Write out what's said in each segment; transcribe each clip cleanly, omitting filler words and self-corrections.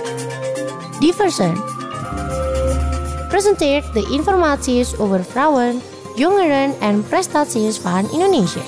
Diversen presenteert de informaties over vrouwen, jongeren en prestaties van Indonesië.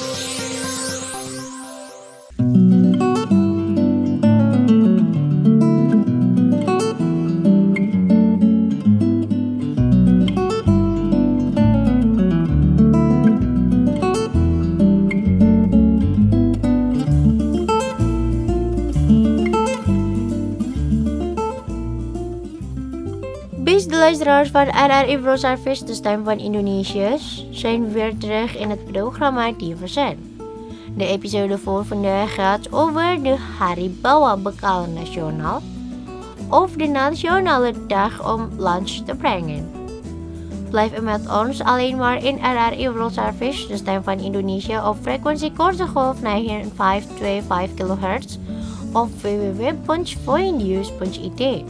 Beste luisteraars van RRI World Service, de stem van Indonesië, zijn weer terug in het programma Diversen. De episode voor vandaag gaat over de Hari Bawa Bekal Nasional, of de Nationale Dag om lunch te brengen. Blijf met ons alleen maar in RRI World Service, de stem van Indonesië, op frequentie korte golf 9525 kHz of www.voinews.id.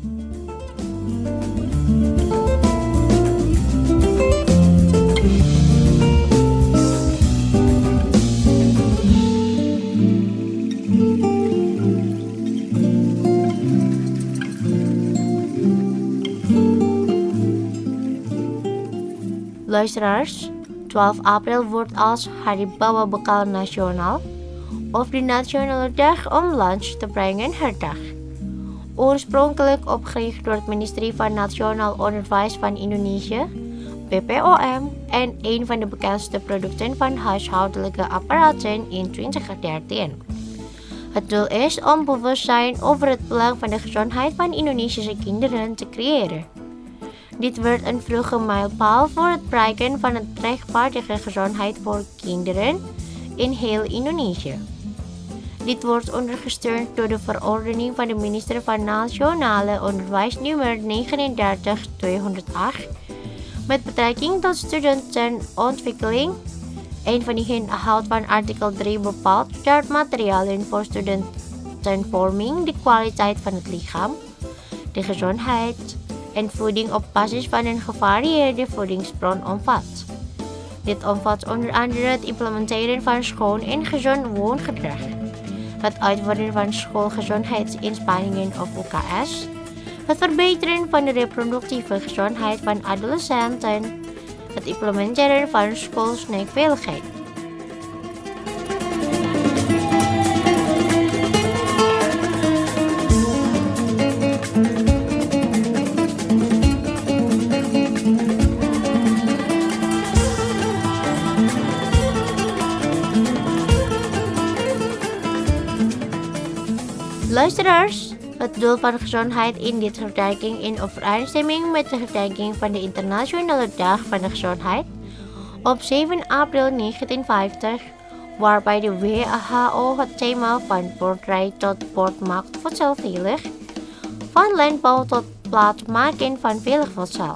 Luisteraars, 12 april wordt als Hari Bawa Bekal Nasional, of de Nationale Dag om lunch te brengen, herdacht. Oorspronkelijk opgericht door het ministerie van Nationaal Onderwijs van Indonesië, BPOM, en een van de bekendste producten van huishoudelijke apparaten in 2013. Het doel is om bewustzijn over het belang van de gezondheid van Indonesische kinderen te creëren. Dit werd een vroege mijlpaal voor het bereiken van een rechtvaardige gezondheid voor kinderen in heel Indonesië. Dit wordt ondersteund door de verordening van de minister van Nationale Onderwijs nummer 39208 met betrekking tot studentenontwikkeling. Een van die inhoud van artikel 3 bepaalt dat materialen voor studentenvorming de kwaliteit van het lichaam, de gezondheid en voeding op basis van een gevarieerde voedingsbron omvat. Dit omvat onder andere het implementeren van schoon en gezond woongedrag, het uitvoeren van schoolgezondheidsinspanningen of OKS, het verbeteren van de reproductieve gezondheid van adolescenten, het implementeren van schoolsnackveiligheid. Luisteraars, het doel van gezondheid in dit herdenking in overeenstemming met de herdenking van de Internationale Dag van de Gezondheid op 7 april 1950, waarbij de WHO het thema van boerderij tot bord maakt voedsel veilig, van landbouw tot plaatmaken van veilig voedsel.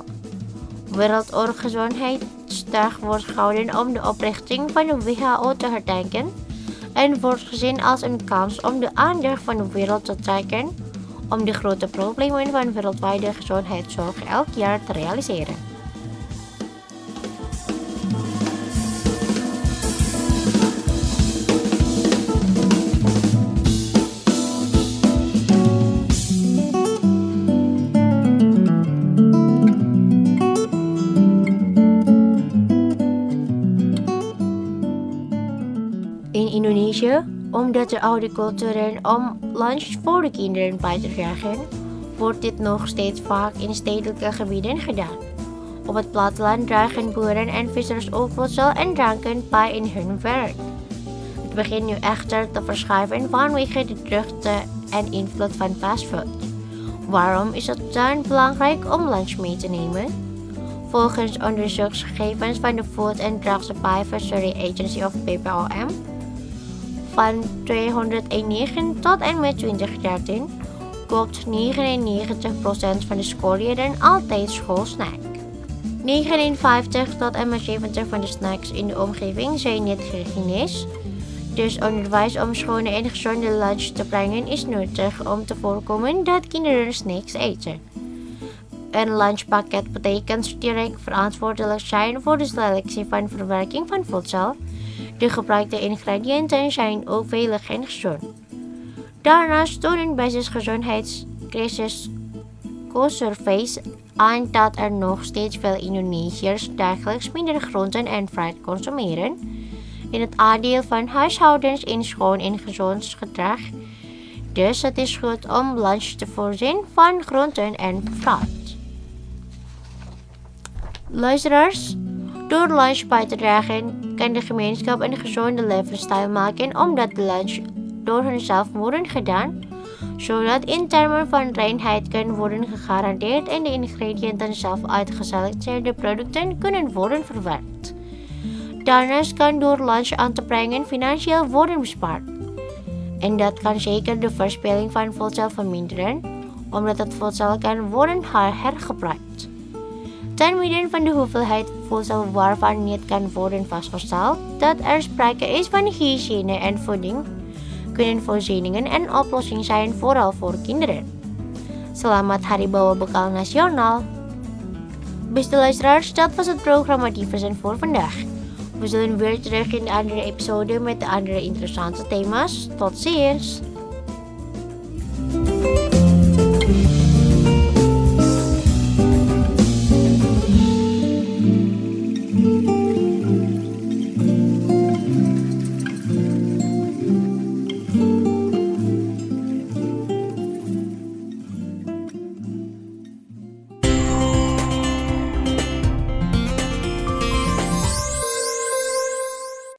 Wereldgezondheidsdag wordt gehouden om de oprichting van de WHO te herdenken en wordt gezien als een kans om de aandacht van de wereld te trekken om de grote problemen van wereldwijde gezondheidszorg elk jaar te realiseren. In Indonesië, omdat de oude cultuur om lunch voor de kinderen bij te dragen, wordt dit nog steeds vaak in stedelijke gebieden gedaan. Op het platteland dragen boeren en vissers ook voedsel en dranken bij in hun werk. Het begint nu echter te verschuiven vanwege de drukte en invloed van fastfood. Waarom is het dan belangrijk om lunch mee te nemen? Volgens onderzoeksgegevens van de Food and Drug Supervisory Agency of BPOM, van 2009 tot en met 2013 koopt 99% van de scholieren altijd schoolsnack. 59 tot en met 70 van de snacks in de omgeving zijn niet hygiënisch, dus onderwijs om schone en gezonde lunch te brengen is nodig om te voorkomen dat kinderen snacks eten. Een lunchpakket betekent direct verantwoordelijk zijn voor de selectie van verwerking van voedsel. De gebruikte ingrediënten zijn ook veilig en gezond. Daarnaast tonen basisgezondheids- Surveys aan dat er nog steeds veel Indonesiërs dagelijks minder groenten en fruit consumeren en het aandeel van huishoudens in schoon en gezond gedrag. Dus het is goed om lunch te voorzien van groenten en fruit. Luisteraars, door lunch bij te dragen kan de gemeenschap een gezonde levensstijl maken omdat de lunch door hunzelf worden gedaan, zodat in termen van reinheid kan worden gegarandeerd en de ingrediënten zelf uit geselecteerde producten kunnen worden verwerkt. Daarnaast kan door lunch aan te brengen financieel worden bespaard. En dat kan zeker de verspilling van voedsel verminderen, omdat het voedsel kan worden hergebruikt. Te midden van de hoeveelheid voedsel waarvan niet kan worden vastgesteld dat er sprake is van hygiëne en voeding, kunnen voorzieningen een oplossing zijn, vooral voor kinderen. Selamat Hari Bawa Bekal Nasional. Beste luisteraars, dat was het programma Diversen voor vandaag. We zullen weer terug in de andere episode met de andere interessante thema's. Tot ziens!